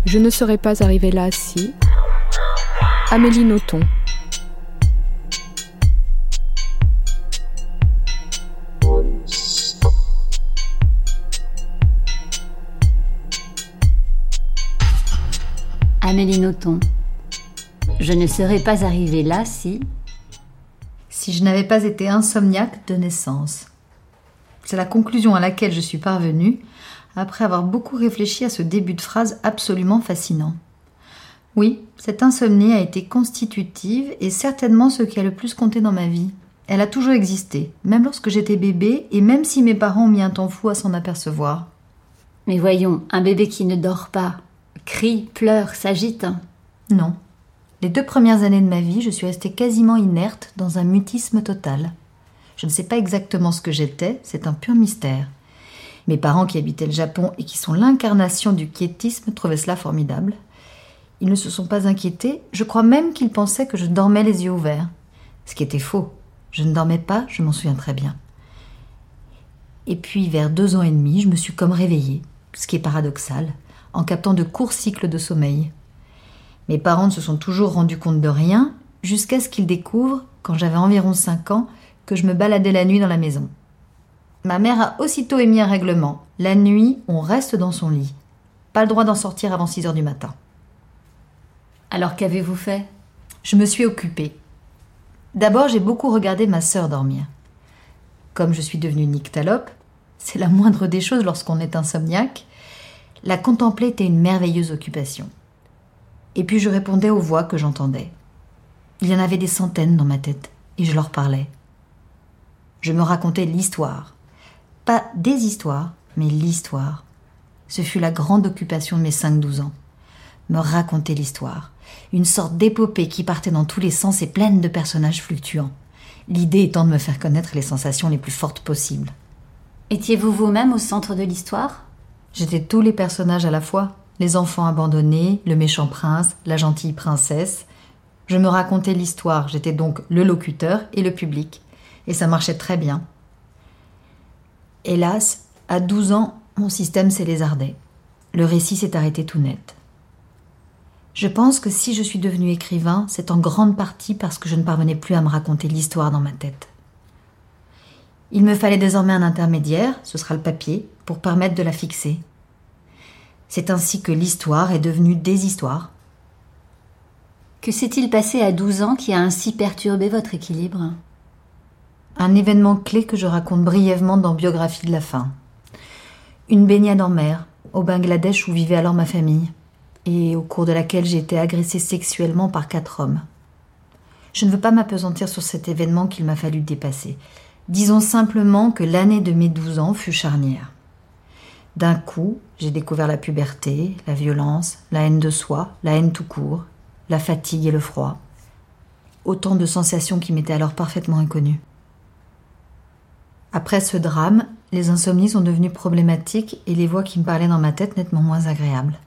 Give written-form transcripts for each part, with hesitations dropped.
Je ne serais pas arrivée là si... Amélie Nothomb. Amélie Nothomb. Je ne serais pas arrivée là si je n'avais pas été insomniaque de naissance. C'est la conclusion à laquelle je suis parvenue après avoir beaucoup réfléchi à ce début de phrase absolument fascinant. Oui, cette insomnie a été constitutive et certainement ce qui a le plus compté dans ma vie. Elle a toujours existé, même lorsque j'étais bébé et même si mes parents ont mis un temps fou à s'en apercevoir. Mais voyons, un bébé qui ne dort pas, crie, pleure, s'agite. Non. Les 2 premières années de ma vie, je suis restée quasiment inerte dans un mutisme total. Je ne sais pas exactement ce que j'étais, c'est un pur mystère. Mes parents qui habitaient le Japon et qui sont l'incarnation du quiétisme trouvaient cela formidable. Ils ne se sont pas inquiétés, je crois même qu'ils pensaient que je dormais les yeux ouverts. Ce qui était faux. Je ne dormais pas, je m'en souviens très bien. Et puis, vers 2 ans et demi, je me suis comme réveillée, ce qui est paradoxal, en captant de courts cycles de sommeil. Mes parents ne se sont toujours rendus compte de rien, jusqu'à ce qu'ils découvrent, quand j'avais environ 5 ans, que je me baladais la nuit dans la maison. Ma mère a aussitôt émis un règlement. La nuit, on reste dans son lit. Pas le droit d'en sortir avant 6 heures du matin. Alors qu'avez-vous fait ? Je me suis occupée. D'abord, j'ai beaucoup regardé ma sœur dormir. Comme je suis devenue nyctalope, c'est la moindre des choses lorsqu'on est insomniaque, la contempler était une merveilleuse occupation. Et puis je répondais aux voix que j'entendais. Il y en avait des centaines dans ma tête, et je leur parlais. Je me racontais l'histoire. Pas des histoires, mais l'histoire. Ce fut la grande occupation de mes 5-12 ans. Me raconter l'histoire. Une sorte d'épopée qui partait dans tous les sens et pleine de personnages fluctuants. L'idée étant de me faire connaître les sensations les plus fortes possibles. Étiez-vous vous-même au centre de l'histoire ? J'étais tous les personnages à la fois. Les enfants abandonnés, le méchant prince, la gentille princesse. Je me racontais l'histoire, j'étais donc le locuteur et le public. Et ça marchait très bien. Hélas, à 12 ans, mon système s'est lézardé. Le récit s'est arrêté tout net. Je pense que si je suis devenue écrivain, c'est en grande partie parce que je ne parvenais plus à me raconter l'histoire dans ma tête. Il me fallait désormais un intermédiaire, ce sera le papier, pour permettre de la fixer. C'est ainsi que l'histoire est devenue des histoires. Que s'est-il passé à 12 ans qui a ainsi perturbé votre équilibre ? Un événement clé que je raconte brièvement dans Biographie de la faim. Une baignade en mer, au Bangladesh où vivait alors ma famille, et au cours de laquelle j'ai été agressée sexuellement par 4 hommes. Je ne veux pas m'appesantir sur cet événement qu'il m'a fallu dépasser. Disons simplement que l'année de mes 12 ans fut charnière. D'un coup, j'ai découvert la puberté, la violence, la haine de soi, la haine tout court, la fatigue et le froid. Autant de sensations qui m'étaient alors parfaitement inconnues. Après ce drame, les insomnies sont devenues problématiques et les voix qui me parlaient dans ma tête nettement moins agréables.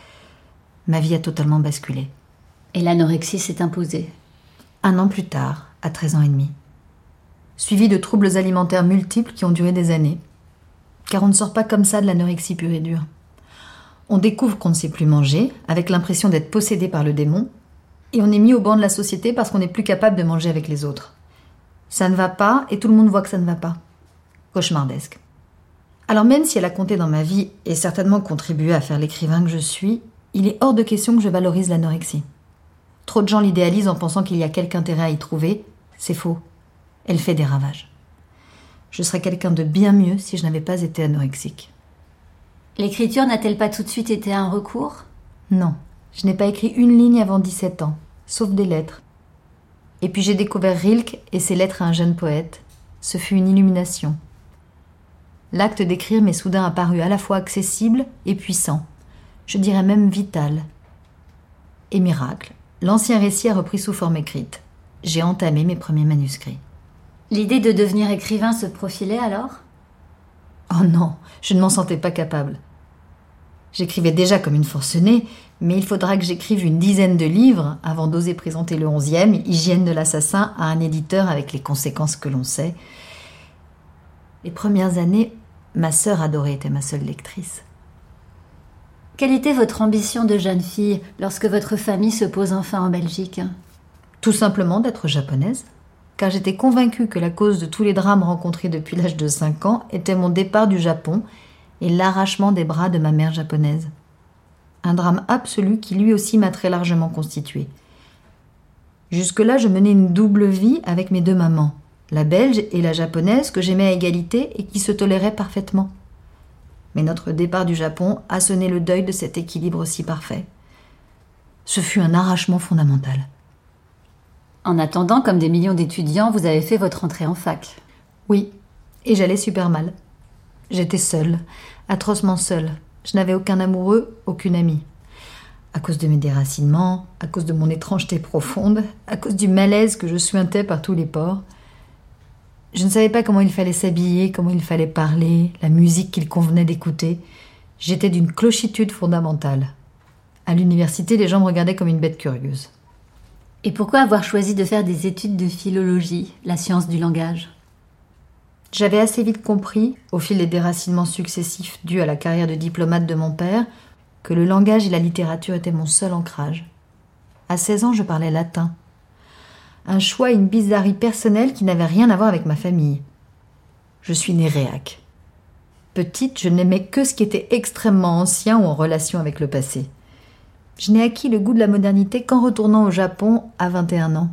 Ma vie a totalement basculé. Et l'anorexie s'est imposée. 1 an plus tard, à 13 ans et demi. Suivi de troubles alimentaires multiples qui ont duré des années. Car on ne sort pas comme ça de l'anorexie pure et dure. On découvre qu'on ne sait plus manger, avec l'impression d'être possédé par le démon, et on est mis au banc de la société parce qu'on n'est plus capable de manger avec les autres. Ça ne va pas, et tout le monde voit que ça ne va pas. Cauchemardesque. Alors même si elle a compté dans ma vie, et certainement contribué à faire l'écrivain que je suis, il est hors de question que je valorise l'anorexie. Trop de gens l'idéalisent en pensant qu'il y a quelque intérêt à y trouver. C'est faux. Elle fait des ravages. Je serais quelqu'un de bien mieux si je n'avais pas été anorexique. L'écriture n'a-t-elle pas tout de suite été un recours ? Non, je n'ai pas écrit une ligne avant 17 ans, sauf des lettres. Et puis j'ai découvert Rilke et ses lettres à un jeune poète. Ce fut une illumination. L'acte d'écrire m'est soudain apparu à la fois accessible et puissant, je dirais même vital. Et miracle, l'ancien récit a repris sous forme écrite. J'ai entamé mes premiers manuscrits. L'idée de devenir écrivain se profilait alors ? Oh non, je ne m'en sentais pas capable. J'écrivais déjà comme une forcenée, mais il faudra que j'écrive une 10aine de livres avant d'oser présenter le 11e, Hygiène de l'assassin, à un éditeur avec les conséquences que l'on sait. Les premières années, ma sœur adorée était ma seule lectrice. Quelle était votre ambition de jeune fille lorsque votre famille se pose enfin en Belgique? Tout simplement d'être japonaise, car j'étais convaincue que la cause de tous les drames rencontrés depuis l'âge de 5 ans était mon départ du Japon et l'arrachement des bras de ma mère japonaise. Un drame absolu qui lui aussi m'a très largement constituée. Jusque-là, je menais une double vie avec mes deux mamans, la belge et la japonaise que j'aimais à égalité et qui se toléraient parfaitement. Mais notre départ du Japon a sonné le deuil de cet équilibre si parfait. Ce fut un arrachement fondamental. En attendant, comme des millions d'étudiants, vous avez fait votre entrée en fac. Oui, et j'allais super mal. J'étais seule, atrocement seule. Je n'avais aucun amoureux, aucune amie. À cause de mes déracinements, à cause de mon étrangeté profonde, à cause du malaise que je suintais par tous les pores. Je ne savais pas comment il fallait s'habiller, comment il fallait parler, la musique qu'il convenait d'écouter. J'étais d'une clochitude fondamentale. À l'université, les gens me regardaient comme une bête curieuse. Et pourquoi avoir choisi de faire des études de philologie, la science du langage? J'avais assez vite compris, au fil des déracinements successifs dus à la carrière de diplomate de mon père, que le langage et la littérature étaient mon seul ancrage. À 16 ans, je parlais latin. Un choix et une bizarrerie personnelle qui n'avaient rien à voir avec ma famille. Je suis née réac. Petite, je n'aimais que ce qui était extrêmement ancien ou en relation avec le passé. Je n'ai acquis le goût de la modernité qu'en retournant au Japon à 21 ans.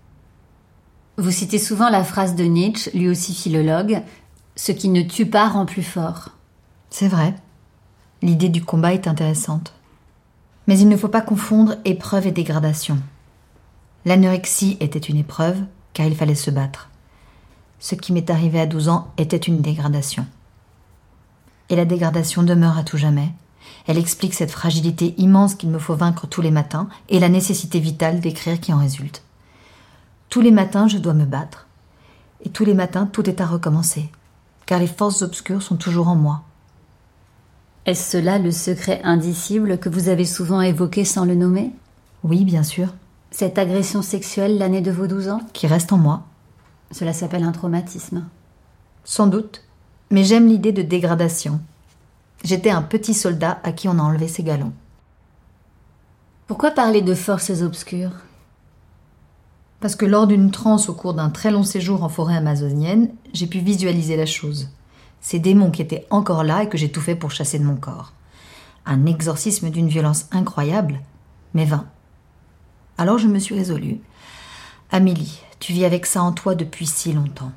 Vous citez souvent la phrase de Nietzsche, lui aussi philologue, « Ce qui ne tue pas rend plus fort ». C'est vrai. L'idée du combat est intéressante. Mais il ne faut pas confondre épreuve et dégradation. L'anorexie était une épreuve, car il fallait se battre. Ce qui m'est arrivé à 12 ans était une dégradation. Et la dégradation demeure à tout jamais. Elle explique cette fragilité immense qu'il me faut vaincre tous les matins et la nécessité vitale d'écrire qui en résulte. Tous les matins, je dois me battre. Et tous les matins, tout est à recommencer. Car les forces obscures sont toujours en moi. Est-ce cela le secret indicible que vous avez souvent évoqué sans le nommer? Oui, bien sûr. Cette agression sexuelle l'année de vos 12 ans? Qui reste en moi. Cela s'appelle un traumatisme. Sans doute. Mais j'aime l'idée de dégradation. J'étais un petit soldat à qui on a enlevé ses galons. Pourquoi parler de forces obscures? Parce que lors d'une transe au cours d'un très long séjour en forêt amazonienne, j'ai pu visualiser la chose. Ces démons qui étaient encore là et que j'ai tout fait pour chasser de mon corps. Un exorcisme d'une violence incroyable, mais vain. Alors je me suis résolue. Amélie, tu vis avec ça en toi depuis si longtemps.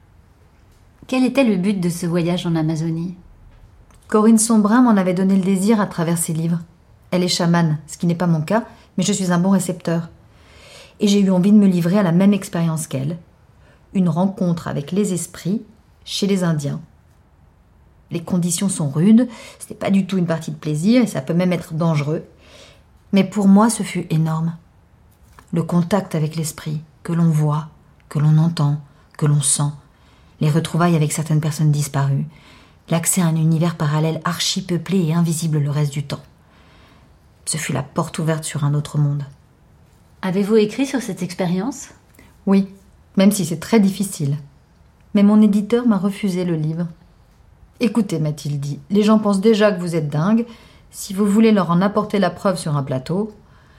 Quel était le but de ce voyage en Amazonie? Corinne Sombrin m'en avait donné le désir à travers ses livres. Elle est chamane, ce qui n'est pas mon cas, mais je suis un bon récepteur. Et j'ai eu envie de me livrer à la même expérience qu'elle. Une rencontre avec les esprits chez les Indiens. Les conditions sont rudes, ce n'est pas du tout une partie de plaisir et ça peut même être dangereux. Mais pour moi, ce fut énorme. Le contact avec l'esprit, que l'on voit, que l'on entend, que l'on sent. Les retrouvailles avec certaines personnes disparues. L'accès à un univers parallèle archi-peuplé et invisible le reste du temps. Ce fut la porte ouverte sur un autre monde. Avez-vous écrit sur cette expérience? Oui, même si c'est très difficile. Mais mon éditeur m'a refusé le livre. Écoutez, m'a-t-il dit, les gens pensent déjà que vous êtes dingue. Si vous voulez leur en apporter la preuve sur un plateau...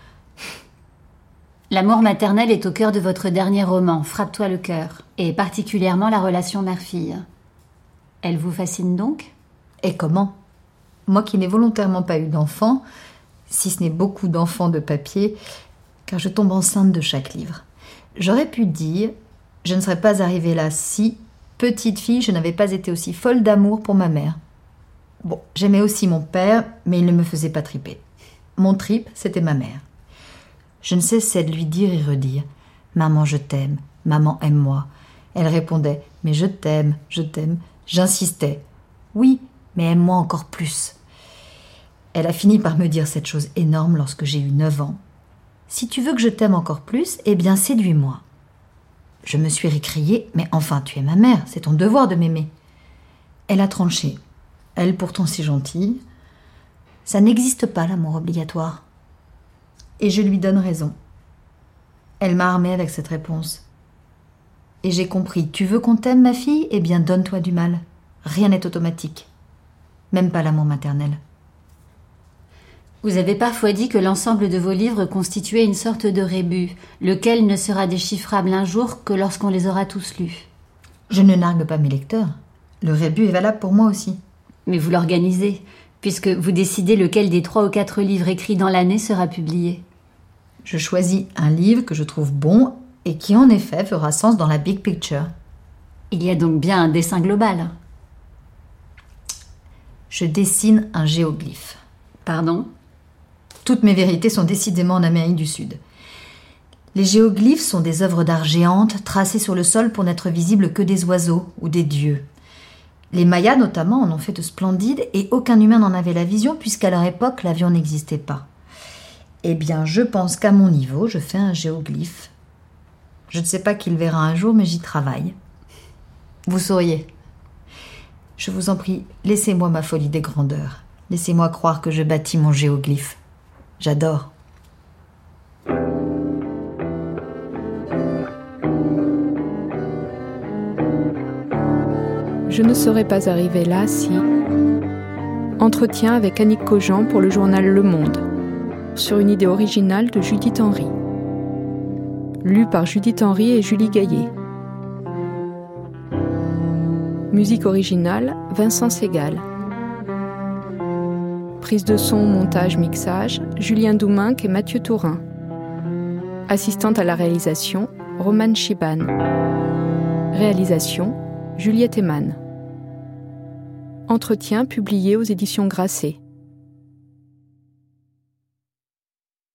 L'amour maternel est au cœur de votre dernier roman, Frappe-toi le cœur, et particulièrement la relation mère-fille. Elle vous fascine donc? Et comment? Moi qui n'ai volontairement pas eu d'enfant, si ce n'est beaucoup d'enfants de papier, car je tombe enceinte de chaque livre. J'aurais pu dire, je ne serais pas arrivée là si, petite fille, je n'avais pas été aussi folle d'amour pour ma mère. Bon, j'aimais aussi mon père, mais il ne me faisait pas triper. Mon trip, c'était ma mère. Je ne cessais de lui dire et redire « Maman, je t'aime. Maman, aime-moi. » Elle répondait « Mais je t'aime, je t'aime. » J'insistais « Oui, mais aime-moi encore plus. » Elle a fini par me dire cette chose énorme lorsque j'ai eu 9 ans. « Si tu veux que je t'aime encore plus, eh bien séduis-moi. » Je me suis récriée « Mais enfin, tu es ma mère, c'est ton devoir de m'aimer. » Elle a tranché. Elle, pourtant si gentille. « Ça n'existe pas, l'amour obligatoire. » Et je lui donne raison. Elle m'a armée avec cette réponse. Et j'ai compris, tu veux qu'on t'aime, ma fille? Eh bien, donne-toi du mal. Rien n'est automatique. Même pas l'amour maternel. Vous avez parfois dit que l'ensemble de vos livres constituait une sorte de rébus, lequel ne sera déchiffrable un jour que lorsqu'on les aura tous lus. Je ne nargue pas mes lecteurs. Le rébus est valable pour moi aussi. Mais vous l'organisez, puisque vous décidez lequel des 3 ou 4 livres écrits dans l'année sera publié. Je choisis un livre que je trouve bon et qui en effet fera sens dans la big picture. Il y a donc bien un dessin global. Je dessine un géoglyphe. Pardon ? Toutes mes vérités sont décidément en Amérique du Sud. Les géoglyphes sont des œuvres d'art géantes tracées sur le sol pour n'être visibles que des oiseaux ou des dieux. Les Mayas notamment en ont fait de splendides et aucun humain n'en avait la vision puisqu'à leur époque l'avion n'existait pas. Eh bien, je pense qu'à mon niveau, je fais un géoglyphe. Je ne sais pas qui le verra un jour, mais j'y travaille. Vous sauriez. Je vous en prie, laissez-moi ma folie des grandeurs. Laissez-moi croire que je bâtis mon géoglyphe. J'adore. Je ne serais pas arrivée là si... Entretien avec Annick Cogent pour le journal Le Monde, sur une idée originale de Judith Henry. Lu par Judith Henry et Julie Gaillet. Musique originale, Vincent Segal. Prise de son, montage, mixage, Julien Douminc et Mathieu Tourin. Assistante à la réalisation, Romane Chiban. Réalisation, Juliette Eman. Entretien publié aux éditions Grasset.